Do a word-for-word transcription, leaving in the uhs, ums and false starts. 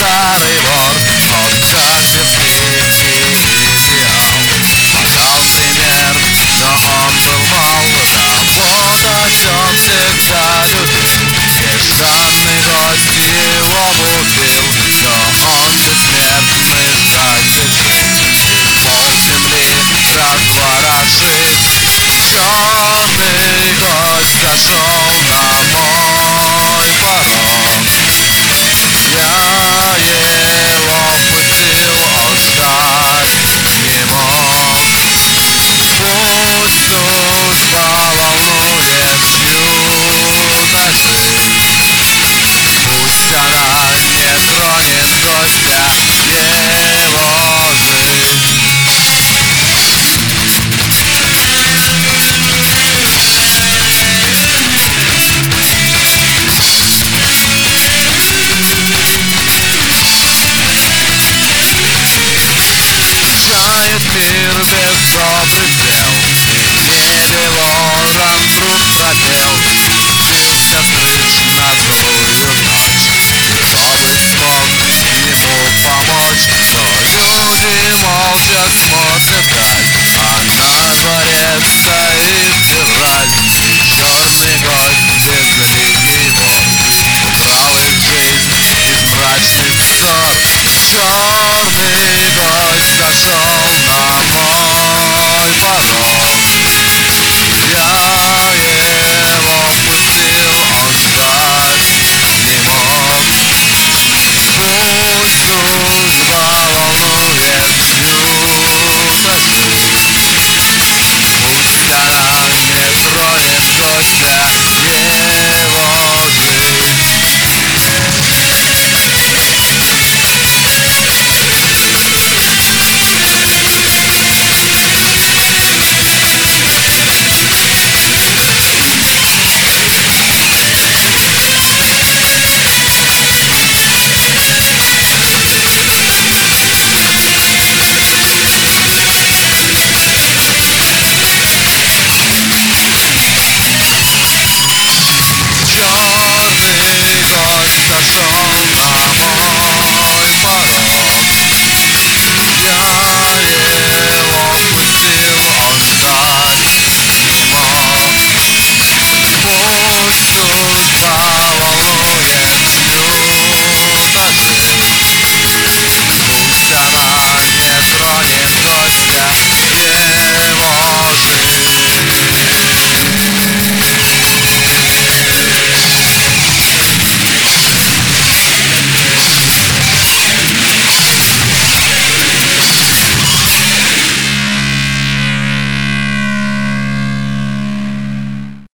старый вор, он жаждет слить идеал. Подал пример, но он был молод, работать он всегда любил. Нежданный гость его будил, но он бессмертный ждать решил. И пол земли разворошит, черный гость зашел на мой порог. Я его впустил, он ждать не мог. Пусть судьба волнует юноши, пусть она не тронет гостя его жизнь. Чает мир без добрых дел, и в небе ворон вдруг пропел. Спустился с крыш на злую ночь, и кто бы смог ему помочь? Но люди молча смотрят вдаль.